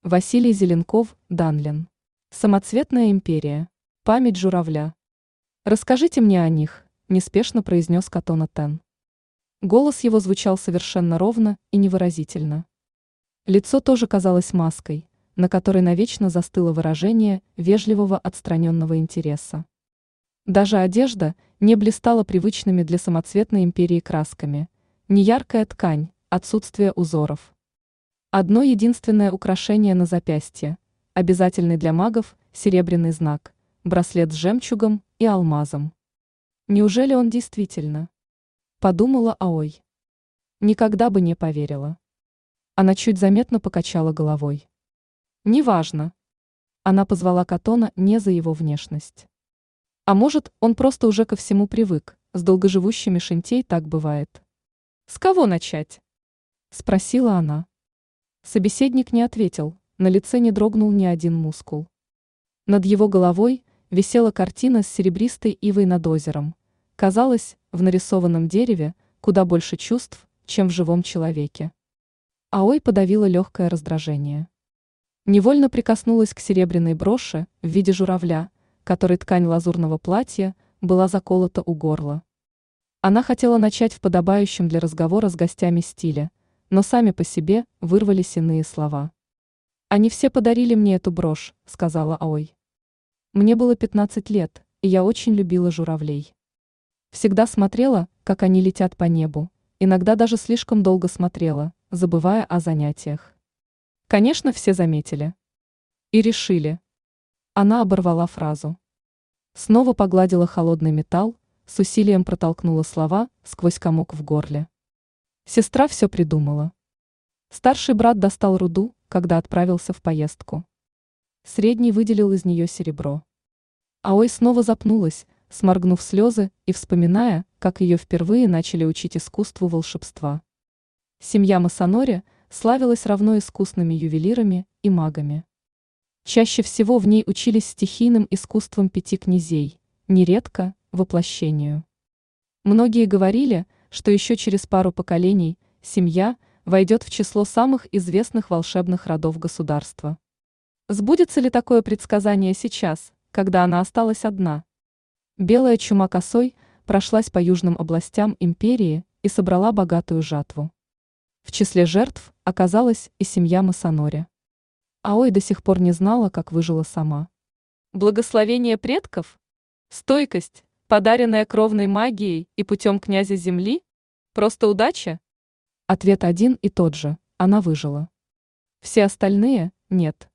Василий Зеленков, Данлин. Самоцветная империя. Память журавля. Расскажите мне о них, неспешно произнес Катона Тен. Голос его звучал совершенно ровно и невыразительно. Лицо тоже казалось маской, на которой навечно застыло выражение вежливого отстраненного интереса. Даже одежда не блистала привычными для самоцветной империи красками, неяркая ткань, отсутствие узоров. Одно единственное украшение на запястье, обязательный для магов серебряный знак, браслет с жемчугом и алмазом. Неужели он действительно? Подумала Аой. Никогда бы не поверила. Она чуть заметно покачала головой. Неважно. Она позвала Катона не за его внешность. А может, он просто уже ко всему привык, с долгоживущими Шинтей так бывает. С кого начать? Спросила она. Собеседник не ответил, на лице не дрогнул ни один мускул. Над его головой висела картина с серебристой ивой над озером. Казалось, в нарисованном дереве куда больше чувств, чем в живом человеке. Аой подавила легкое раздражение. Невольно прикоснулась к серебряной броши в виде журавля, которой ткань лазурного платья была заколота у горла. Она хотела начать в подобающем для разговора с гостями стиле, но сами по себе вырвались иные слова. «Они все подарили мне эту брошь», — сказала Аой. «Мне было 15 лет, и я очень любила журавлей. Всегда смотрела, как они летят по небу, иногда даже слишком долго смотрела, забывая о занятиях. Конечно, все заметили. И решили». Она оборвала фразу. Снова погладила холодный металл, с усилием протолкнула слова сквозь комок в горле. Сестра все придумала. Старший брат достал руду, когда отправился в поездку. Средний выделил из нее серебро. Аой снова запнулась, сморгнув слезы и вспоминая, как ее впервые начали учить искусству волшебства. Семья Масанори славилась равно искусными ювелирами и магами. Чаще всего в ней учились стихийным искусствам 5 князей, нередко – воплощению. Многие говорили, что еще через пару поколений семья войдет в число самых известных волшебных родов государства. Сбудется ли такое предсказание сейчас, когда она осталась одна? Белая чума косой прошлась по южным областям империи и собрала богатую жатву. В числе жертв оказалась и семья Масанори. Аой до сих пор не знала, как выжила сама. Благословение предков? Стойкость, подаренная кровной магией и путем князя земли? Просто удача? Ответ один и тот же – она выжила. Все остальные – нет.